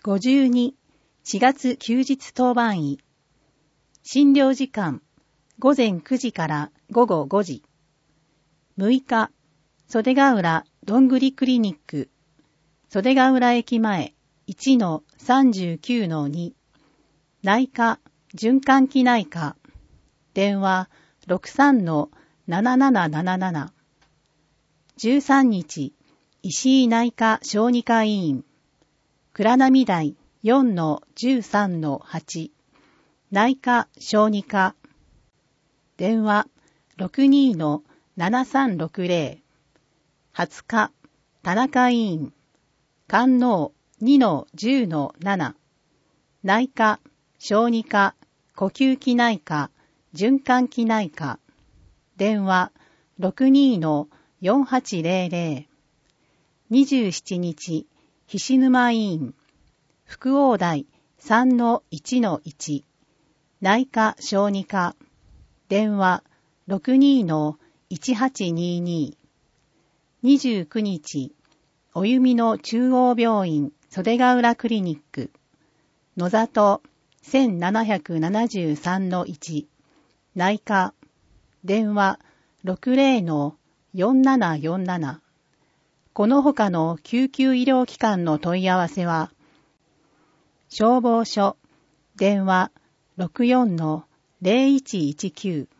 52、4月休日当番医。診療時間、午前9時から午後5時。6日、袖ヶ浦どんぐりクリニック。袖ヶ浦駅前 1-39-2。内科、循環器内科。電話 63-7777。13日、石井内科小児科医院。倉波台 4-13-8。内科小児科。電話 62-7360。20日、田中医院。肝脳 2-10-7。内科、小児科、呼吸器内科、循環器内科。電話 62-4800。27日、菱沼医院。福王台 3-1-1。内科小児科。電話 62-1822。29日、おゆみの中央病院袖ヶ浦クリニック。野里 1773-1。内科。電話 60-4747。この他の救急医療機関の問い合わせは、消防署、電話 64-0119。